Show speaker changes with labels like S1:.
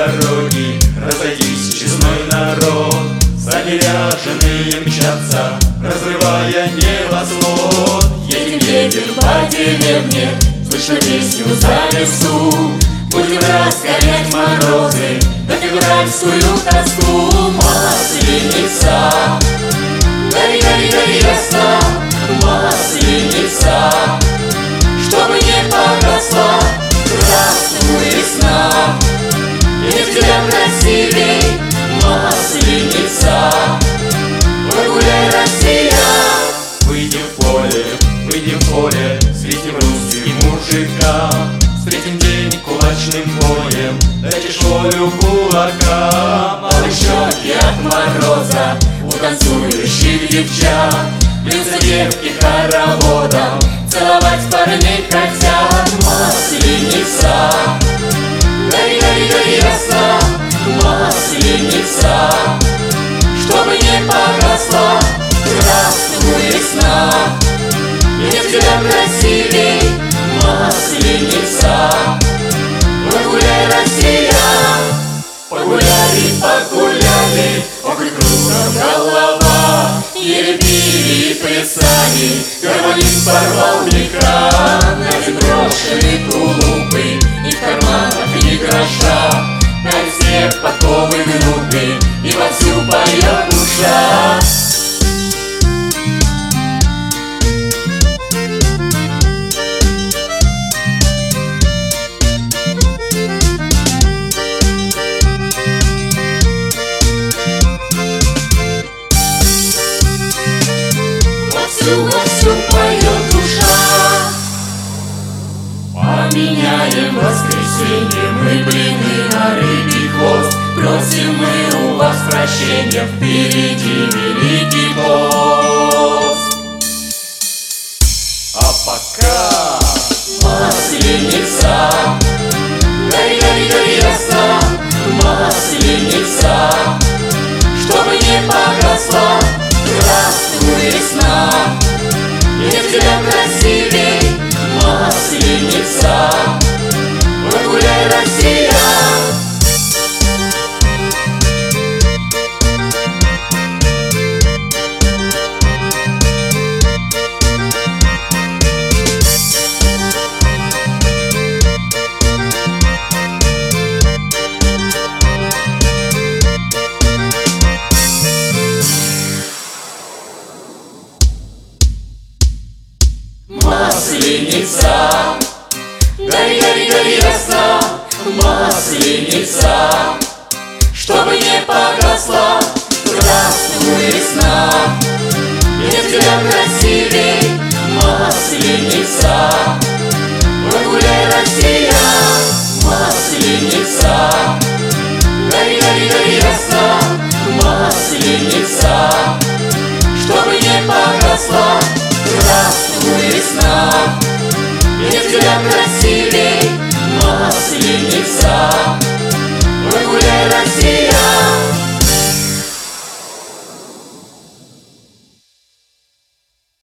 S1: дороги, разойдись, честной народ. Сзади ряженые мчатся, разрывая небосвод.
S2: Едем по деревне, слышно песню за лесу. Будем разгонять морозы, да февральскую тоску. Масленица, гори, гори, гори, роса, масленица, чтобы не погасла. Здравствуй, весна, нет тебя красивей, масленица. Погуляй, Россия.
S1: Выйдем в поле, встретим русских мужикам. Встретим день кулачным боем, дайте волю кулакам.
S2: Малышонки от мороза, у танцующих девчат, бьются девки хороводом, целовать парней хотят. Масленица, гори, гори, гори, роса, масленица, чтобы не погасла. Здравствуй, весна, нет тебя красивей, масленица. Погуляй, Россия. Погуляли, погуляли, ох и кругом голова. Еле пили, плясали, гармонист порвал меха. Надень брошены тулупы, и в карманах ни гроша. На весне подковы гнуты, и вовсю поет душа. Вовсю поет душа. Поменяем воскресенье мы блины на рыбий хвост. Просим мы у вас прощения, впереди Великий пост.
S1: А пока
S2: масленица, гори, гори, гори, роса, масленица, чтобы не погасла. Здравствуй, весна, нет тебя красивей, масленица. Погуляй, Россия. Масленица, гори, гори, гори, роса, масленица, чтобы не погасла. Здравствуй, весна, нет тебя красивей, масленица. Погуляй, Россия. Масленица, гори, гори, гори, роса, масленица, чтобы не погасла. Здравствуй, весна, нет тебя красивей.